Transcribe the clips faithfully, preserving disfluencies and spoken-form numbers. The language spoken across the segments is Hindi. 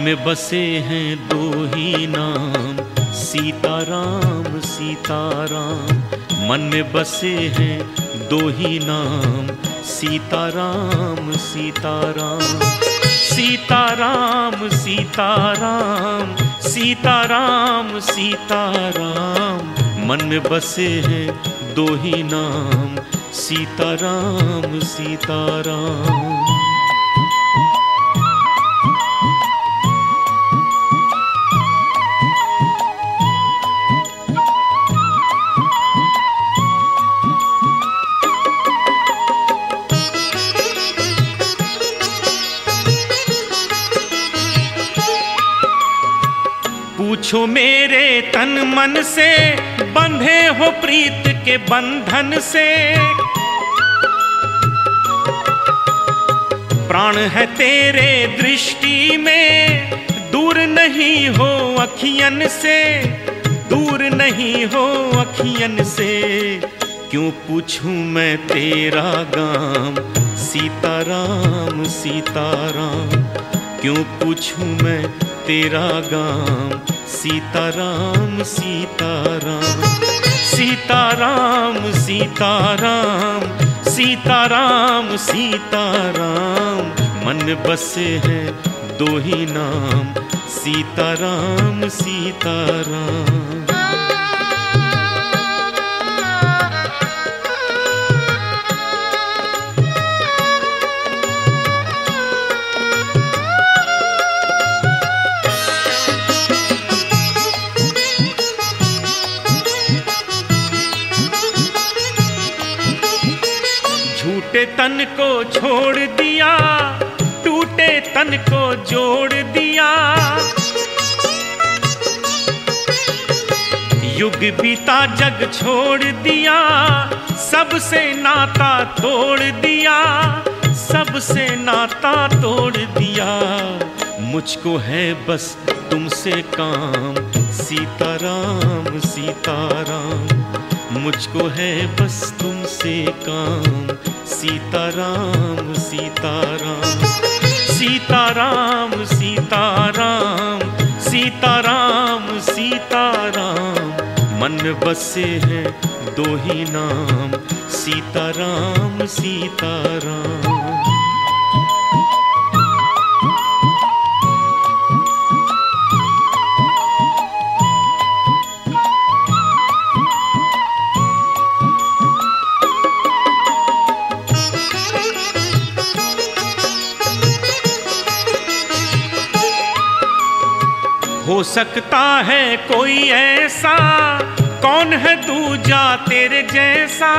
में बसे हैं दो ही नाम, सीताराम सीताराम। मन में बसे हैं दो ही नाम, सीताराम सीताराम। सीताराम सीताराम सीताराम सीताराम। मन में बसे हैं दो ही नाम, सीताराम सीताराम। पूछो मेरे तन मन से, बंधे हो प्रीत के बंधन से। प्राण है तेरे दृष्टि में, दूर नहीं हो अखियन से, दूर नहीं हो अखियन से। क्यों पूछूं मैं तेरा गाम, सीताराम सीताराम। क्यों पूछूं मैं तेरा गाम, सीताराम सीताराम। सीताराम सीताराम सीताराम सीताराम। मन में बसे हैं दो ही नाम, सीताराम सीताराम। टूटे तन को छोड़ दिया, टूटे तन को जोड़ दिया। युग बीता जग छोड़ दिया, सबसे नाता तोड़ दिया, सबसे नाता तोड़ दिया। मुझको है बस तुमसे काम, सीताराम सीताराम। मुझको है बस तुमसे काम, सीताराम सीताराम। सीताराम सीताराम सीताराम सीताराम। मन में बसे हैं दो ही नाम, सीताराम सीताराम। हो सकता है कोई ऐसा, कौन है दूजा तेरे जैसा।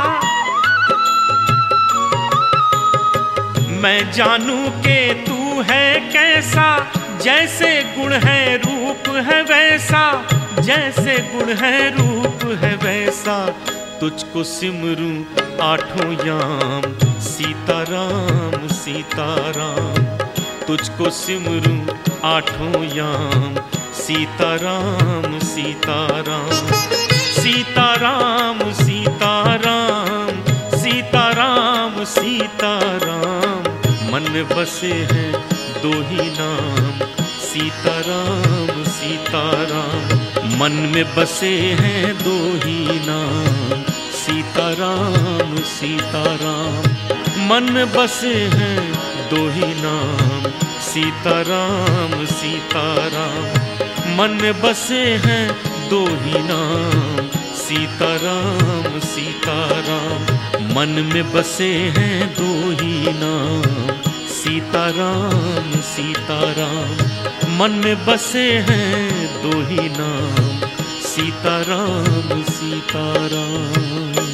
मैं जानूं के तू है कैसा, जैसे गुण है रूप है वैसा, जैसे गुण है रूप है वैसा। तुझको सिमरूं आठों याम, सीताराम सीताराम। तुझको सिमरूं आठों याम, सीताराम सीताराम। सीताराम सीताराम सीताराम सीताराम। मन में बसे हैं दो ही नाम, सीताराम सीताराम। मन में बसे हैं दो ही नाम, सीताराम सीताराम। मन में बसे हैं दो ही नाम, सीताराम सीताराम। मन में बसे हैं दो ही नाम, सीताराम सीताराम। मन में बसे हैं दो ही नाम, सीताराम सीताराम। मन में बसे हैं दो ही नाम, सीताराम सीताराम।